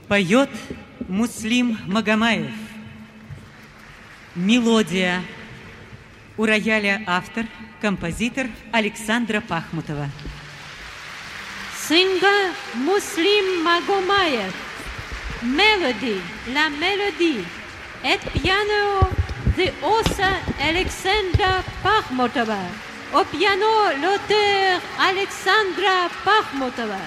Поет Муслим Магомаев. Мелодия. У рояля автор, композитор Александра Пахмутова. Singer Muslim Magomayev. Melody, la mélodie. Et piano, the author Alexandra Pahmutova. Au piano, l'auteur Alexandra Pahmutova.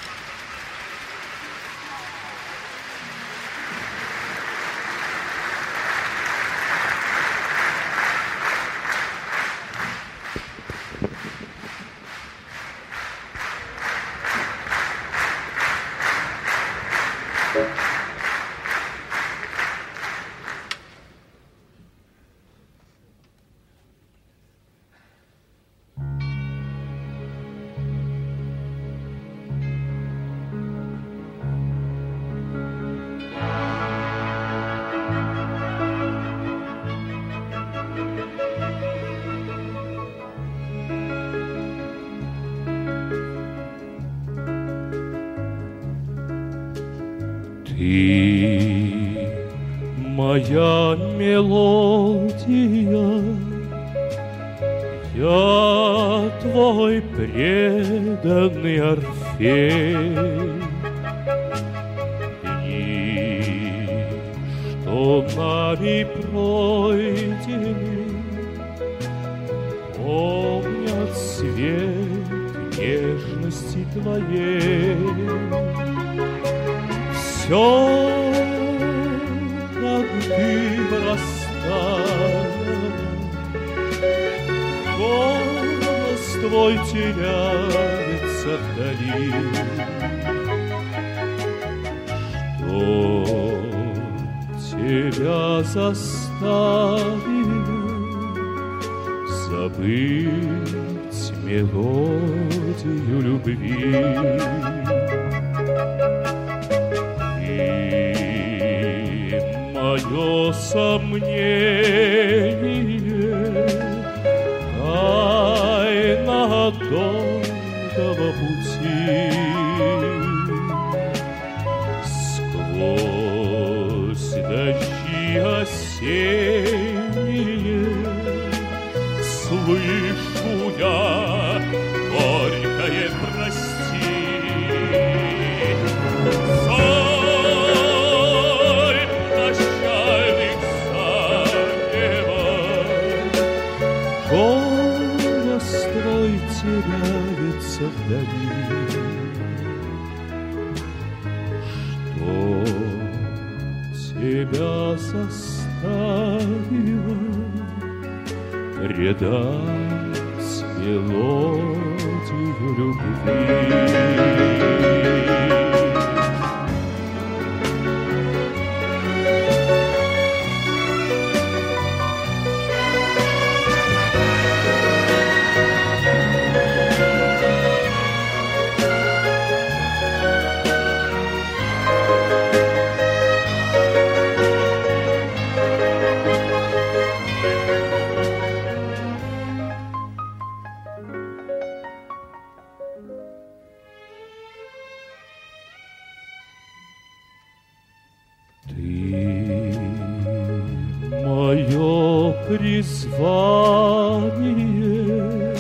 Ты моя мелодия, я твой преданный Орфей. Дни, что нами пройдены, помнят свет нежности твоей. Все, как дым растаял, голос твой теряется вдали. Что тебя заставило забыть мелодию любви? Мое сомнение, тайна долгого пути, сквозь дожди осенние слышу я горькое прости. Голос твой теряется вдали. Что тебя заставило предать мелодию любви? Мое призвание,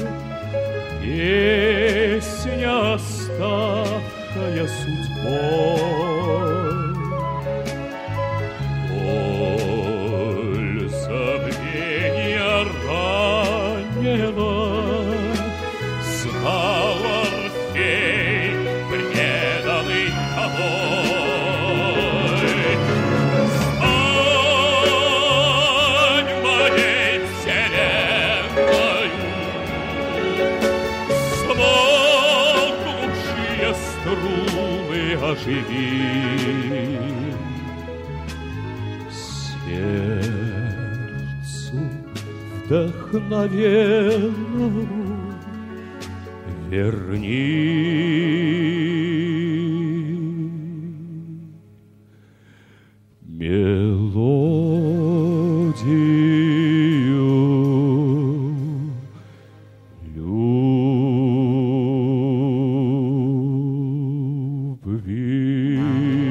песня, ставшая судьбой, боль забвения ранена, знал Орфей, преданный тобой. Струны оживи, сердцу вдохновенному верни мелодию любви.